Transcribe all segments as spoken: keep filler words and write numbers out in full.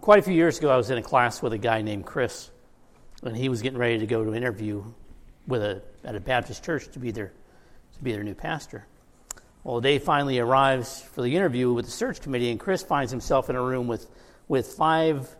quite a few years ago, I was in a class with a guy named Chris, and he was getting ready to go to an interview with a at a Baptist church to be their to be their new pastor. Well, the day finally arrives for the interview with the search committee, and Chris finds himself in a room with with five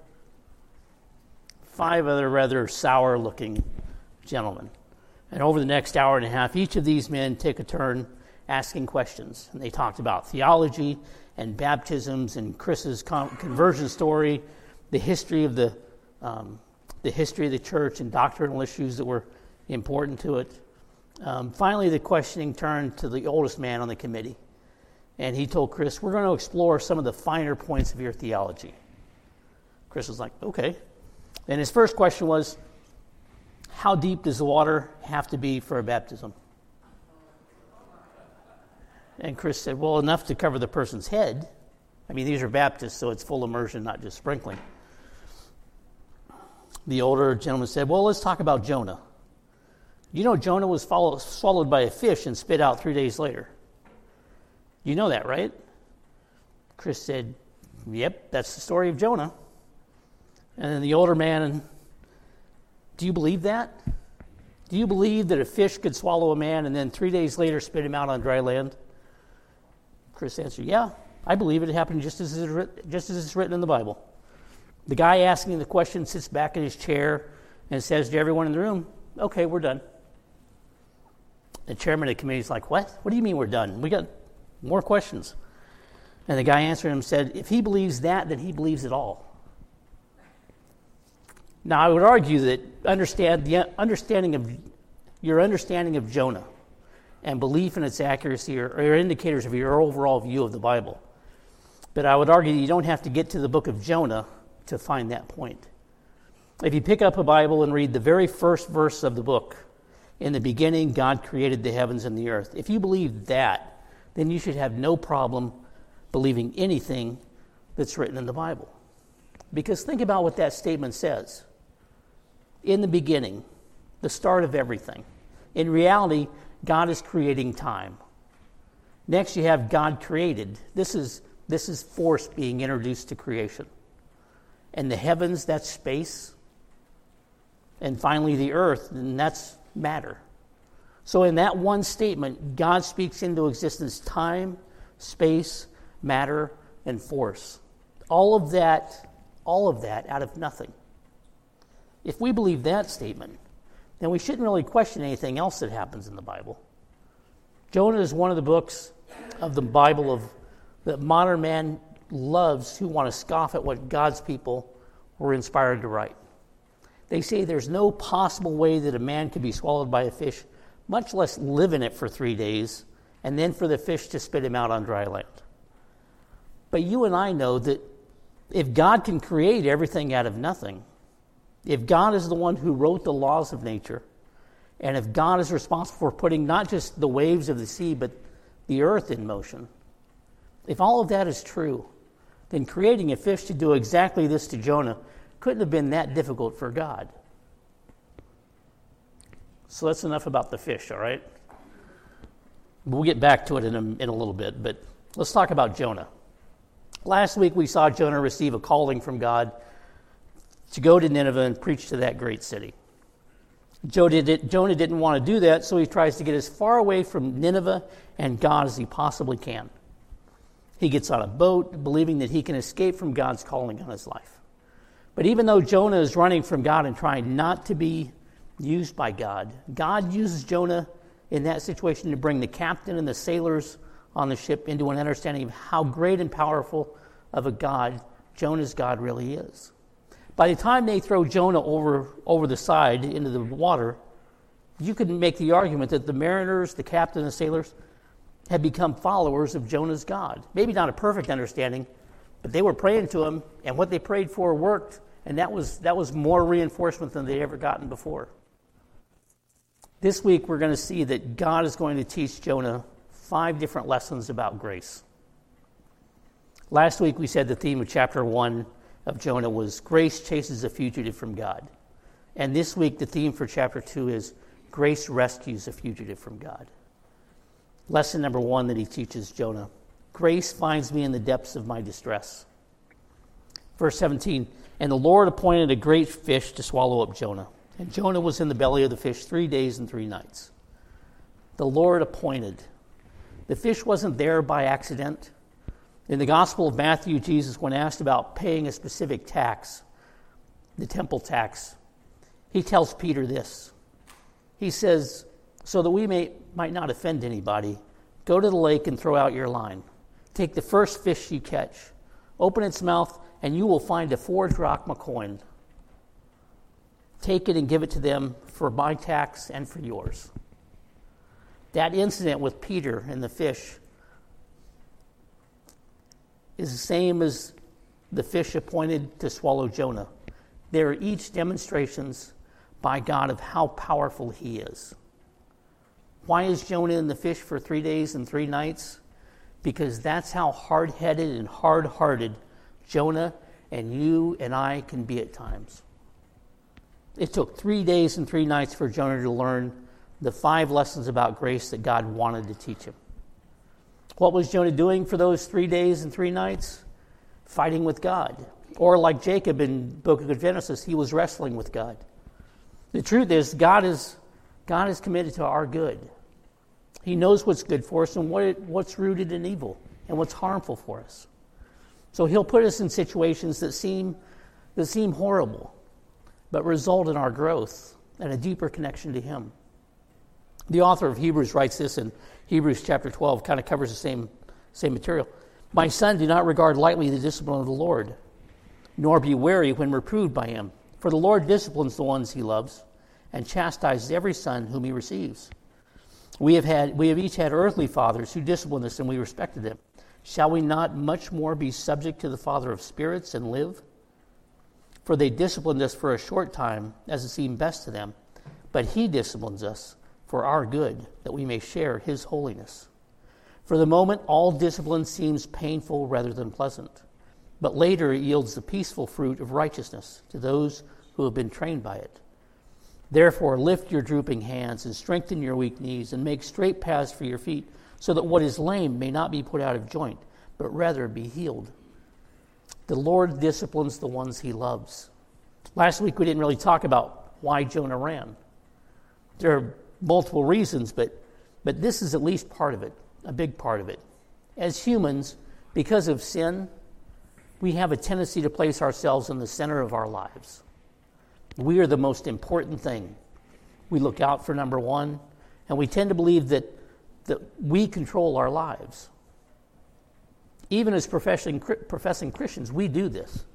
five other rather sour-looking gentlemen. And over the next hour and a half, each of these men take a turn asking questions. And they talked about theology and baptisms and Chris's con- conversion story, the history of the um, the history of the church and doctrinal issues that were important to it. Um, finally, the questioning turned to the oldest man on the committee. And he told Chris, we're going to explore some of the finer points of your theology. Chris was like, okay. And his first question was, how deep does the water have to be for a baptism? And Chris said, well, enough to cover the person's head. I mean, these are Baptists, so it's full immersion, not just sprinkling. The older gentleman said, well, let's talk about Jonah. You know Jonah was followed, swallowed by a fish and spit out three days later. You know that, right? Chris said, yep, that's the story of Jonah. And then the older man, do you believe that? Do you believe that a fish could swallow a man and then three days later spit him out on dry land? Chris answered, yeah, I believe it happened just as it's written, just as it's written in the Bible. The guy asking the question sits back in his chair and says to everyone in the room, okay, we're done. The chairman of the committee is like, what? What do you mean we're done? We got more questions. And the guy answered him and said, if he believes that, then he believes it all. Now, I would argue that understand the understanding of your understanding of Jonah and belief in its accuracy are, are indicators of your overall view of the Bible. But I would argue that you don't have to get to the book of Jonah to find that point. If you pick up a Bible and read the very first verse of the book, in the beginning, God created the heavens and the earth. If you believe that, then you should have no problem believing anything that's written in the Bible. Because think about what that statement says. In the beginning, the start of everything. In reality, God is creating time. Next, you have God created. This is, this is force being introduced to creation. And the heavens, that's space. And finally, the earth, and that's matter. So in that one statement, God speaks into existence time, space, matter, and force. All of that, all of that out of nothing. If we believe that statement, then we shouldn't really question anything else that happens in the Bible. Jonah is one of the books of the Bible of that modern man loves who want to scoff at what God's people were inspired to write. They say there's no possible way that a man could be swallowed by a fish, much less live in it for three days, and then for the fish to spit him out on dry land. But you and I know that if God can create everything out of nothing, if God is the one who wrote the laws of nature, and if God is responsible for putting not just the waves of the sea, but the earth in motion, if all of that is true, then creating a fish to do exactly this to Jonah couldn't have been that difficult for God. So that's enough about the fish, all right? We'll get back to it in a, in a little bit, but let's talk about Jonah. Last week we saw Jonah receive a calling from God to go to Nineveh and preach to that great city. Jonah didn't want to do that, so he tries to get as far away from Nineveh and God as he possibly can. He gets on a boat, believing that he can escape from God's calling on his life. But even though Jonah is running from God and trying not to be used by God, God uses Jonah in that situation to bring the captain and the sailors on the ship into an understanding of how great and powerful of a God Jonah's God really is. By the time they throw Jonah over, over the side into the water, you could make the argument that the mariners, the captain, and the sailors had become followers of Jonah's God. Maybe not a perfect understanding, but they were praying to him, and what they prayed for worked, and that was that was more reinforcement than they'd ever gotten before. This week, we're going to see that God is going to teach Jonah five different lessons about grace. Last week, we said the theme of chapter one of Jonah was grace chases a fugitive from God. And this week, the theme for chapter two is grace rescues a fugitive from God. Lesson number one that he teaches Jonah: grace finds me in the depths of my distress. Verse seventeen, and the Lord appointed a great fish to swallow up Jonah. And Jonah was in the belly of the fish three days and three nights. The Lord appointed. The fish wasn't there by accident. In the Gospel of Matthew, Jesus, when asked about paying a specific tax, the temple tax, he tells Peter this. He says, so that we may might not offend anybody, go to the lake and throw out your line. Take the first fish you catch, open its mouth, and you will find a four drachma coin. Take it and give it to them for my tax and for yours. That incident with Peter and the fish is the same as the fish appointed to swallow Jonah. They are each demonstrations by God of how powerful he is. Why is Jonah in the fish for three days and three nights? Because that's how hard-headed and hard-hearted Jonah and you and I can be at times. It took three days and three nights for Jonah to learn the five lessons about grace that God wanted to teach him. What was Jonah doing for those three days and three nights? Fighting with God. Or like Jacob in the book of Genesis, he was wrestling with God. The truth is, God is God is committed to our good. He knows what's good for us and what it, what's rooted in evil and what's harmful for us. So he'll put us in situations that seem that seem horrible, but result in our growth and a deeper connection to him. The author of Hebrews writes this in Hebrews chapter twelve, kind of covers the same, same material. My son, do not regard lightly the discipline of the Lord, nor be wary when reproved by him. For the Lord disciplines the ones he loves, and chastises every son whom he receives. We have had, we have each had earthly fathers who disciplined us, and we respected them. Shall we not much more be subject to the Father of spirits and live? For they disciplined us for a short time, as it seemed best to them, but he disciplines us for our good, that we may share his holiness. For the moment, all discipline seems painful rather than pleasant, but later it yields the peaceful fruit of righteousness to those who have been trained by it. Therefore, lift your drooping hands and strengthen your weak knees and make straight paths for your feet, so that what is lame may not be put out of joint, but rather be healed. The Lord disciplines the ones he loves. Last week we didn't really talk about why Jonah ran. There are multiple reasons, but, but this is at least part of it, a big part of it. As humans, because of sin, we have a tendency to place ourselves in the center of our lives. We are the most important thing. We look out for number one, and we tend to believe that, that we control our lives. Even as professing, professing Christians, we do this.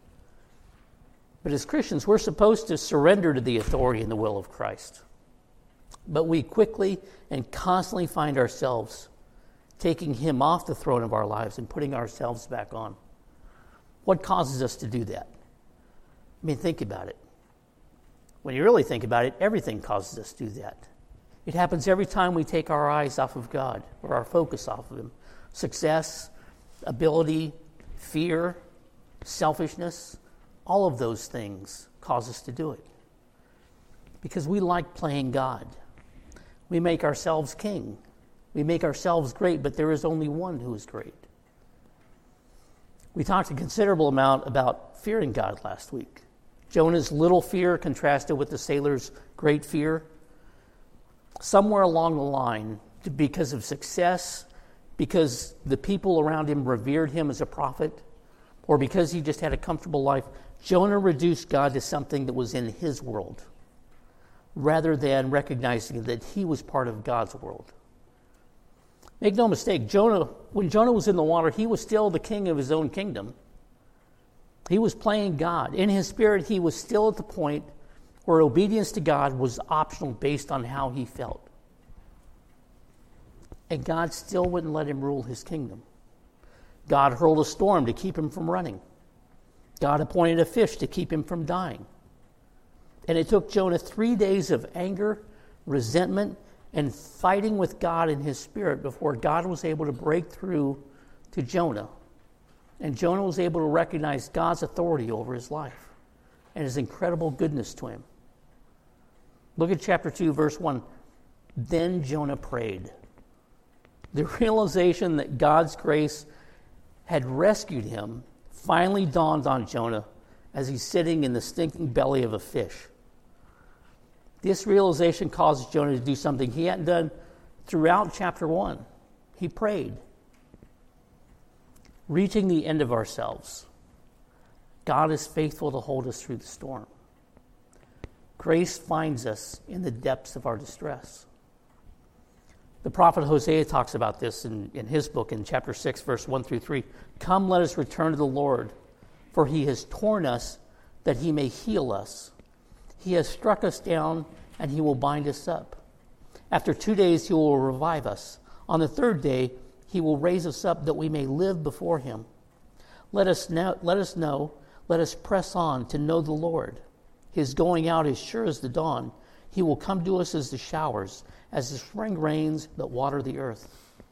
But as Christians, we're supposed to surrender to the authority and the will of Christ. But we quickly and constantly find ourselves taking him off the throne of our lives and putting ourselves back on. What causes us to do that? I mean, think about it. When you really think about it, everything causes us to do that. It happens every time we take our eyes off of God or our focus off of him. Success, ability, fear, selfishness, all of those things cause us to do it. Because we like playing God. We make ourselves king. We make ourselves great, but there is only one who is great. We talked a considerable amount about fearing God last week. Jonah's little fear contrasted with the sailor's great fear. Somewhere along the line, because of success, because the people around him revered him as a prophet, or because he just had a comfortable life, Jonah reduced God to something that was in his world, rather than recognizing that he was part of God's world. Make no mistake, Jonah, when Jonah was in the water, he was still the king of his own kingdom. He was playing God. In his spirit, he was still at the point where obedience to God was optional based on how he felt. And God still wouldn't let him rule his kingdom. God hurled a storm to keep him from running. God appointed a fish to keep him from dying. And it took Jonah three days of anger, resentment, and fighting with God in his spirit before God was able to break through to Jonah. And Jonah was able to recognize God's authority over his life and his incredible goodness to him. Look at chapter two, verse one. Then Jonah prayed. The realization that God's grace had rescued him finally dawned on Jonah as he's sitting in the stinking belly of a fish. This realization causes Jonah to do something he hadn't done throughout chapter one. He prayed. Reaching the end of ourselves, God is faithful to hold us through the storm. Grace finds us in the depths of our distress. The prophet Hosea talks about this in, in his book in chapter six, verse one through three. Come, let us return to the Lord, for he has torn us that he may heal us. He has struck us down, and he will bind us up. After two days he will revive us. On the third day he will raise us up that we may live before him. Let us know, let us know, let us press on to know the Lord. His going out is sure as the dawn. He will come to us as the showers, as the spring rains that water the earth.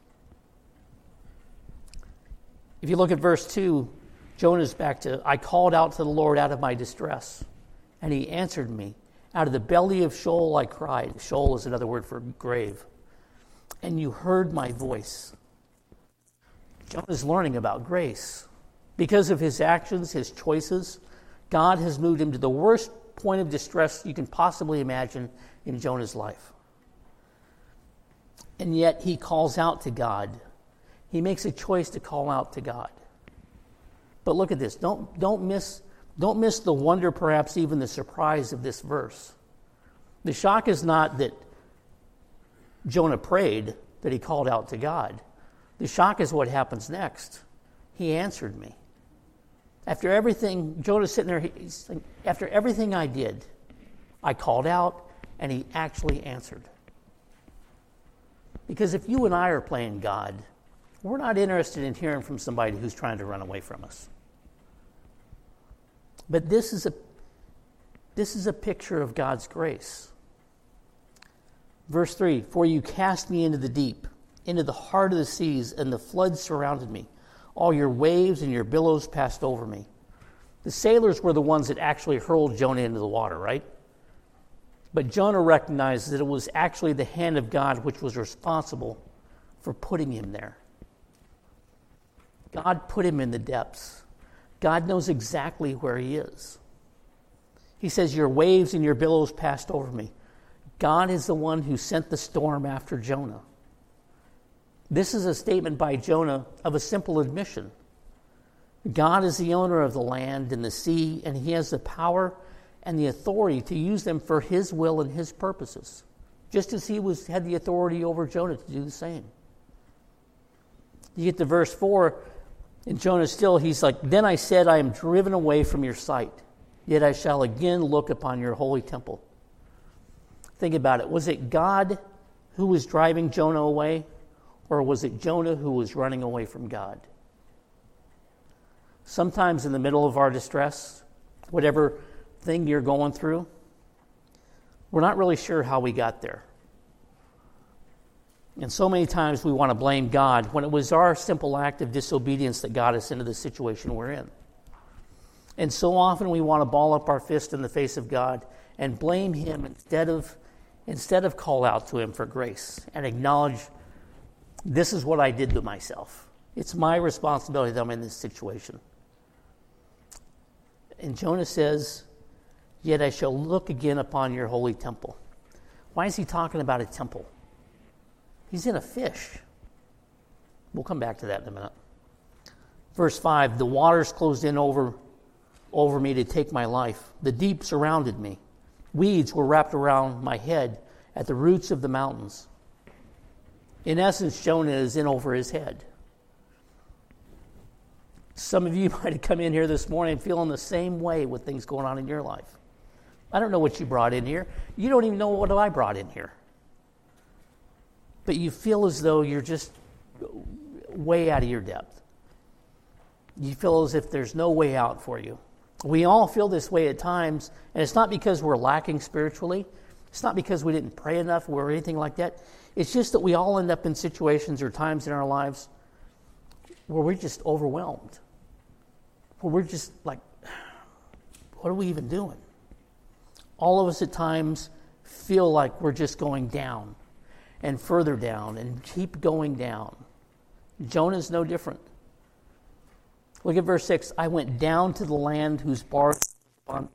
If you look at verse two, Jonah's back to, I called out to the Lord out of my distress, and he answered me. Out of the belly of Sheol I cried. Sheol is another word for grave. And you heard my voice. Jonah's learning about grace. Because of his actions, his choices, God has moved him to the worst point of distress you can possibly imagine in Jonah's life. And yet he calls out to God. He makes a choice to call out to God. But look at this. Don't, don't miss, don't miss the wonder, perhaps even the surprise of this verse. The shock is not that Jonah prayed, that he called out to God. The shock is what happens next. He answered me. After everything, Jonah's sitting there, he's like, after everything I did, I called out, and he actually answered. Because if you and I are playing God, we're not interested in hearing from somebody who's trying to run away from us. But this is a this is a picture of God's grace. Verse three, for you cast me into the deep, into the heart of the seas, and the floods surrounded me. All your waves and your billows passed over me. The sailors were the ones that actually hurled Jonah into the water, right? But Jonah recognized that it was actually the hand of God which was responsible for putting him there. God put him in the depths. God knows exactly where he is. He says, your waves and your billows passed over me. God is the one who sent the storm after Jonah. This is a statement by Jonah of a simple admission. God is the owner of the land and the sea, and he has the power and the authority to use them for his will and his purposes, just as he was had the authority over Jonah to do the same. You get to verse four, and Jonah still, he's like, then I said, I am driven away from your sight, yet I shall again look upon your holy temple. Think about it. Was it God who was driving Jonah away? Or was it Jonah who was running away from God? Sometimes in the middle of our distress, whatever thing you're going through, we're not really sure how we got there. And so many times we want to blame God when it was our simple act of disobedience that got us into the situation we're in. And so often we want to ball up our fist in the face of God and blame him instead of, instead of call out to him for grace and acknowledge, this is what I did to myself. It's my responsibility that I'm in this situation. And Jonah says, yet I shall look again upon your holy temple. Why is he talking about a temple? He's in a fish. We'll come back to that in a minute. Verse five, the waters closed in over, over me to take my life. The deep surrounded me. Weeds were wrapped around my head at the roots of the mountains. In essence, Jonah is in over his head. Some of you might have come in here this morning feeling the same way with things going on in your life. I don't know what you brought in here. You don't even know what I brought in here. But you feel as though you're just way out of your depth. You feel as if there's no way out for you. We all feel this way at times, and it's not because we're lacking spiritually. It's not because we didn't pray enough or anything like that. It's just that we all end up in situations or times in our lives where we're just overwhelmed. Where we're just like, what are we even doing? All of us at times feel like we're just going down and further down and keep going down. Jonah's no different. Look at verse six. I went down to the land whose bars on.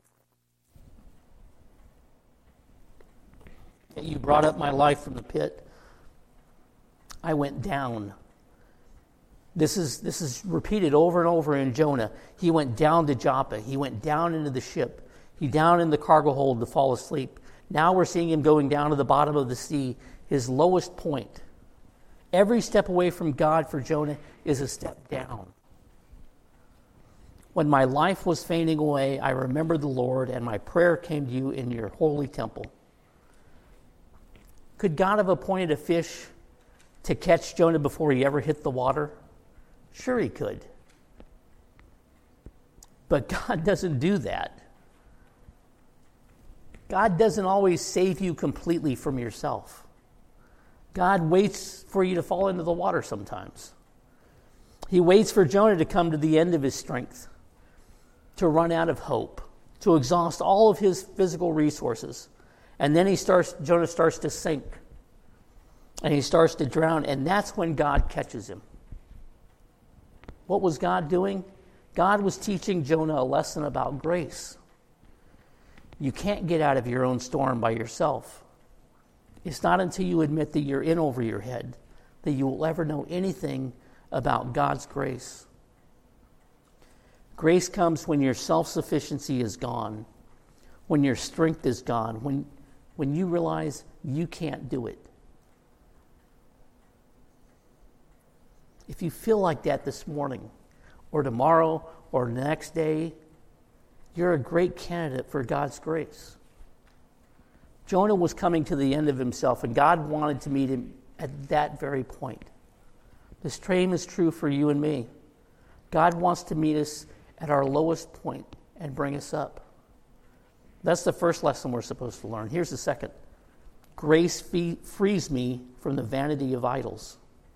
You brought up my life from the pit. I went down. This is this is repeated over and over in Jonah. He went down to Joppa. He went down into the ship. He down in the cargo hold to fall asleep. Now we're seeing him going down to the bottom of the sea, his lowest point. Every step away from God for Jonah is a step down. When my life was fading away, I remembered the Lord, and my prayer came to you in your holy temple. Could God have appointed a fish to catch Jonah before he ever hit the water? Sure he could. But God doesn't do that. God doesn't always save you completely from yourself. God waits for you to fall into the water sometimes. He waits for Jonah to come to the end of his strength, to run out of hope, to exhaust all of his physical resources. And then he starts, Jonah starts to sink. And he starts to drown, and that's when God catches him. What was God doing? God was teaching Jonah a lesson about grace. You can't get out of your own storm by yourself. It's not until you admit that you're in over your head that you will ever know anything about God's grace. Grace comes when your self-sufficiency is gone, when your strength is gone, when, when you realize you can't do it. If you feel like that this morning, or tomorrow, or the next day, you're a great candidate for God's grace. Jonah was coming to the end of himself, and God wanted to meet him at that very point. The same is true for you and me. God wants to meet us at our lowest point and bring us up. That's the first lesson we're supposed to learn. Here's the second. Grace fee- frees me from the vanity of idols.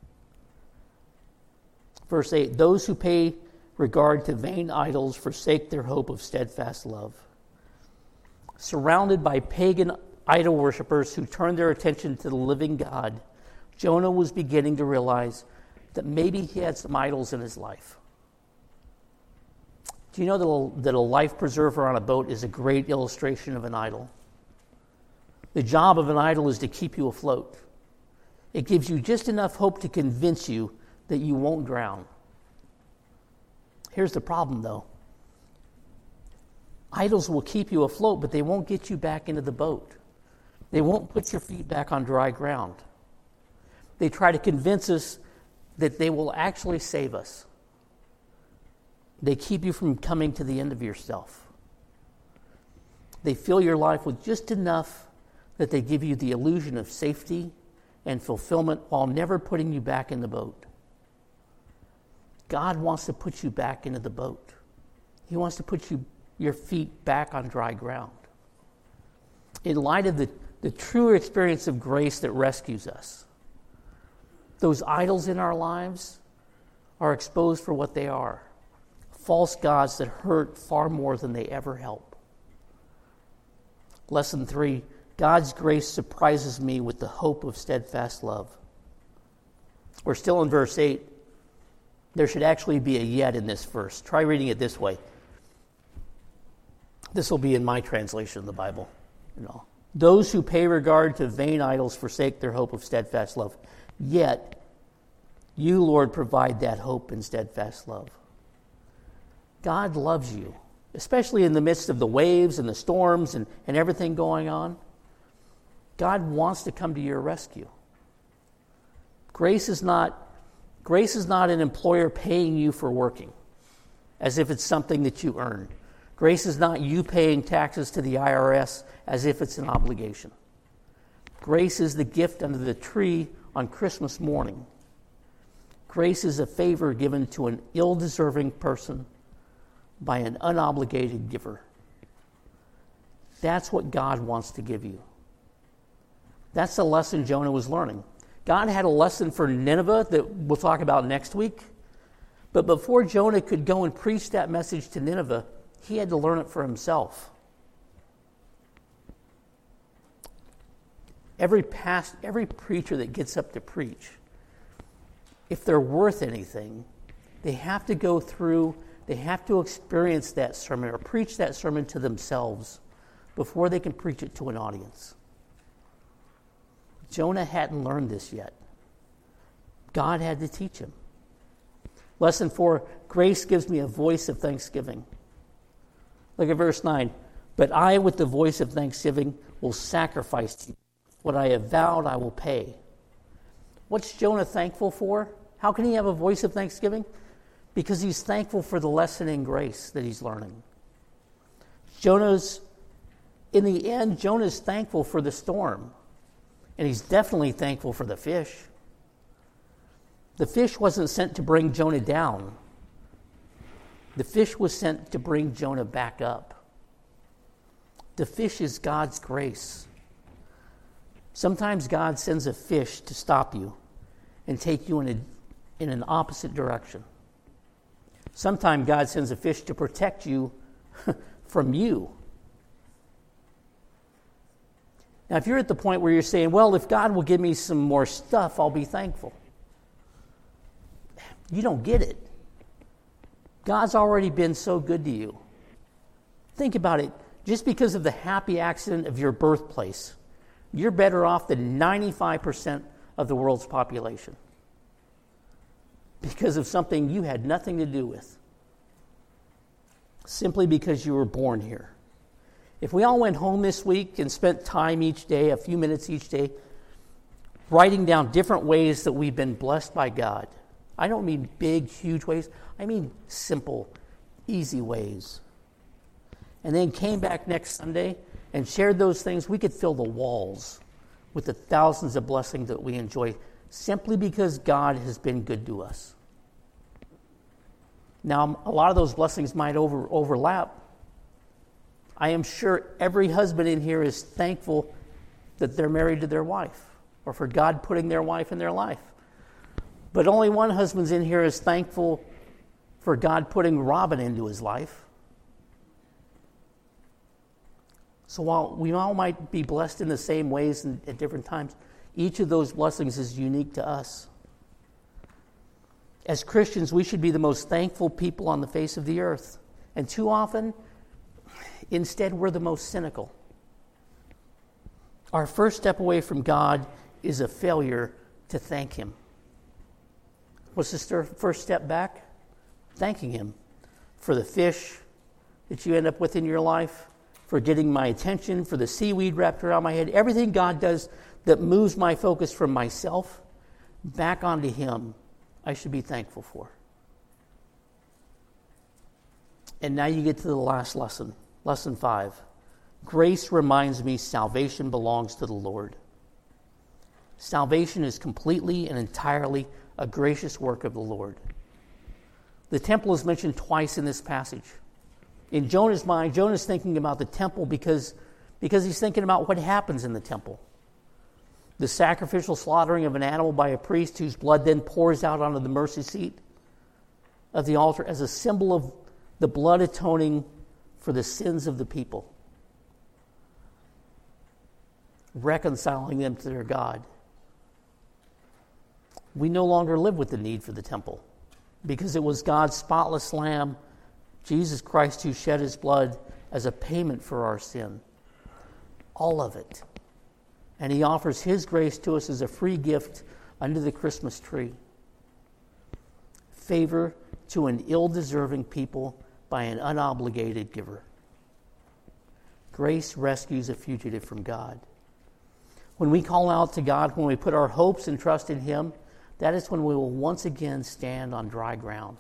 Verse eight, those who pay regard to vain idols forsake their hope of steadfast love. Surrounded by pagan idol worshippers who turned their attention to the living God, Jonah was beginning to realize that maybe he had some idols in his life. Do you know that a, that a life preserver on a boat is a great illustration of an idol? The job of an idol is to keep you afloat. It gives you just enough hope to convince you that you won't drown. Here's the problem, though. Idols will keep you afloat, but they won't get you back into the boat. They won't put your feet back on dry ground. They try to convince us that they will actually save us. They keep you from coming to the end of yourself. They fill your life with just enough that they give you the illusion of safety and fulfillment while never putting you back in the boat. God wants to put you back into the boat. He wants to put you, your feet back on dry ground. In light of the, the true experience of grace that rescues us, those idols in our lives are exposed for what they are. False gods that hurt far more than they ever help. Lesson three, God's grace surprises me with the hope of steadfast love. We're still in verse eight. There should actually be a yet in this verse. Try reading it this way. This will be in my translation of the Bible. You know, those who pay regard to vain idols forsake their hope of steadfast love. Yet, you, Lord, provide that hope and steadfast love. God loves you, especially in the midst of the waves and the storms and, and everything going on. God wants to come to your rescue. Grace is not Grace is not an employer paying you for working, as if it's something that you earn. Grace is not you paying taxes to the I R S as if it's an obligation. Grace is the gift under the tree on Christmas morning. Grace is a favor given to an ill-deserving person by an unobligated giver. That's what God wants to give you. That's the lesson Jonah was learning. God had a lesson for Nineveh that we'll talk about next week. But before Jonah could go and preach that message to Nineveh, he had to learn it for himself. Every past, every preacher that gets up to preach, if they're worth anything, They have to go through, they have to experience that sermon or preach that sermon to themselves before they can preach it to an audience. Jonah hadn't learned this yet. God had to teach him. Lesson four, grace gives me a voice of thanksgiving. Look at verse nine. But I, with the voice of thanksgiving, will sacrifice to you. What I have vowed, I will pay. What's Jonah thankful for? How can he have a voice of thanksgiving? Because he's thankful for the lesson in grace that he's learning. Jonah's, in the end, Jonah's thankful for the storm. And he's definitely thankful for the fish. The fish wasn't sent to bring Jonah down. The fish was sent to bring Jonah back up. The fish is God's grace. Sometimes God sends a fish to stop you and take you in, a, in an opposite direction. Sometimes God sends a fish to protect you from you. Now, if you're at the point where you're saying, well, if God will give me some more stuff, I'll be thankful. You don't get it. God's already been so good to you. Think about it. Just because of the happy accident of your birthplace, you're better off than ninety-five percent of the world's population. Because of something you had nothing to do with. Simply because you were born here. If we all went home this week and spent time each day, a few minutes each day, writing down different ways that we've been blessed by God. I don't mean big, huge ways. I mean simple, easy ways. And then came back next Sunday and shared those things, we could fill the walls with the thousands of blessings that we enjoy simply because God has been good to us. Now, a lot of those blessings might over, overlap. I am sure every husband in here is thankful that they're married to their wife or for God putting their wife in their life. But only one husband's in here is thankful for God putting Robin into his life. So while we all might be blessed in the same ways and at different times, each of those blessings is unique to us. As Christians, we should be the most thankful people on the face of the earth. And too often, instead, we're the most cynical. Our first step away from God is a failure to thank Him. What's the first step back? Thanking Him for the fish that you end up with in your life, for getting my attention, for the seaweed wrapped around my head, everything God does that moves my focus from myself back onto Him, I should be thankful for. And now you get to the last lesson, lesson five. Grace reminds me salvation belongs to the Lord. Salvation is completely and entirely a gracious work of the Lord. The temple is mentioned twice in this passage. In Jonah's mind, Jonah's thinking about the temple because, because he's thinking about what happens in the temple. The sacrificial slaughtering of an animal by a priest whose blood then pours out onto the mercy seat of the altar as a symbol of the blood atoning for the sins of the people, reconciling them to their God. We no longer live with the need for the temple because it was God's spotless Lamb, Jesus Christ, who shed His blood as a payment for our sin. All of it. And He offers His grace to us as a free gift under the Christmas tree. Favor to an ill-deserving people by an unobligated giver. Grace rescues a fugitive from God. When we call out to God, when we put our hopes and trust in Him, that is when we will once again stand on dry ground.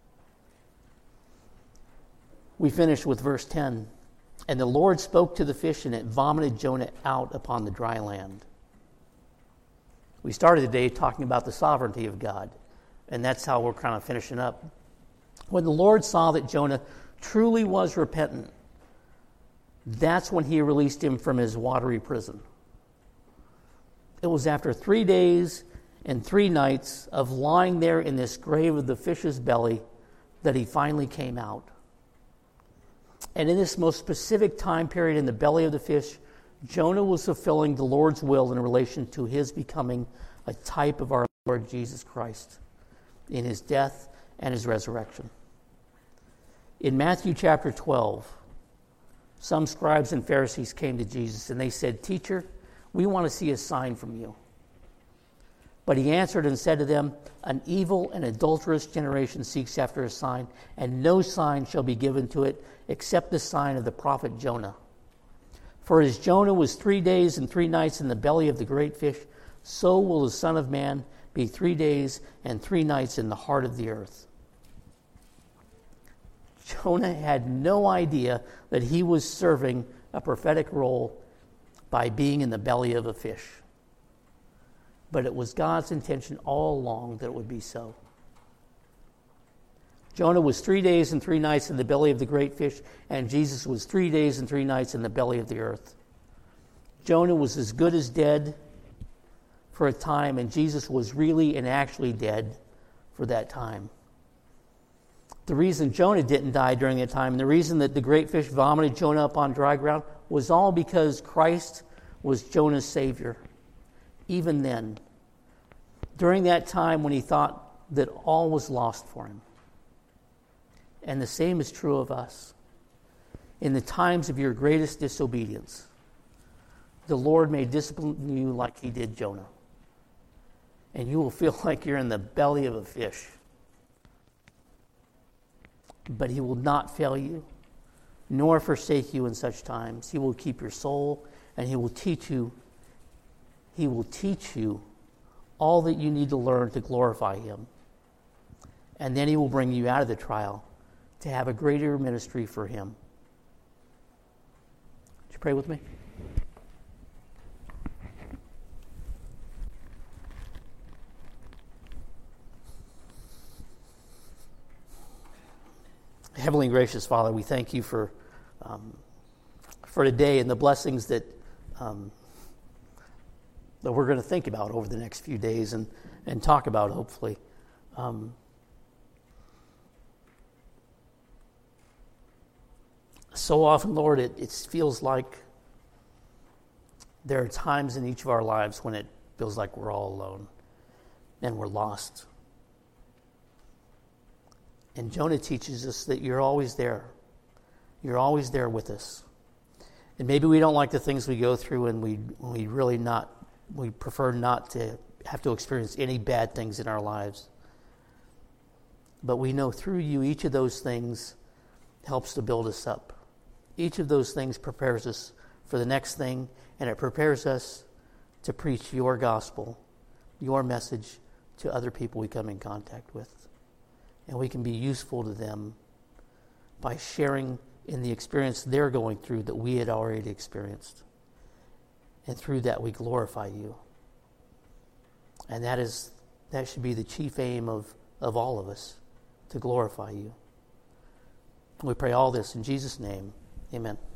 We finish with verse ten. And the Lord spoke to the fish, and it vomited Jonah out upon the dry land. We started today talking about the sovereignty of God, and that's how we're kind of finishing up. When the Lord saw that Jonah truly was repentant, that's when He released him from his watery prison. It was after three days and three nights of lying there in this grave of the fish's belly that he finally came out. And in this most specific time period in the belly of the fish, Jonah was fulfilling the Lord's will in relation to his becoming a type of our Lord Jesus Christ in His death and his resurrection. In Matthew chapter twelve, some scribes and Pharisees came to Jesus and they said, "Teacher, we want to see a sign from you." But he answered and said to them, "An evil and adulterous generation seeks after a sign, and no sign shall be given to it except the sign of the prophet Jonah. For as Jonah was three days and three nights in the belly of the great fish, so will the Son of Man be three days and three nights in the heart of the earth." Jonah had no idea that he was serving a prophetic role by being in the belly of a fish. But it was God's intention all along that it would be so. Jonah was three days and three nights in the belly of the great fish, and Jesus was three days and three nights in the belly of the earth. Jonah was as good as dead for a time, and Jesus was really and actually dead for that time. The reason Jonah didn't die during that time, and the reason that the great fish vomited Jonah up on dry ground, was all because Christ was Jonah's Savior. Even then, during that time when he thought that all was lost for him. And the same is true of us. In the times of your greatest disobedience, the Lord may discipline you like he did Jonah. And you will feel like you're in the belly of a fish. But he will not fail you, nor forsake you in such times. He will keep your soul, and he will teach you He will teach you all that you need to learn to glorify him. And then he will bring you out of the trial to have a greater ministry for him. Would you pray with me? Heavenly and gracious Father, we thank you for um, for today and the blessings that um, that we're going to think about over the next few days and, and talk about, hopefully. Um, so often, Lord, it, it feels like there are times in each of our lives when it feels like we're all alone and we're lost. And Jonah teaches us that you're always there. You're always there with us. And maybe we don't like the things we go through, and we we really not we prefer not to have to experience any bad things in our lives. But we know through you, each of those things helps to build us up. Each of those things prepares us for the next thing, and it prepares us to preach your gospel, your message to other people we come in contact with. And we can be useful to them by sharing in the experience they're going through that we had already experienced. And through that we glorify you. And that is that should be the chief aim of, of all of us, to glorify you. We pray all this in Jesus' name. Amen.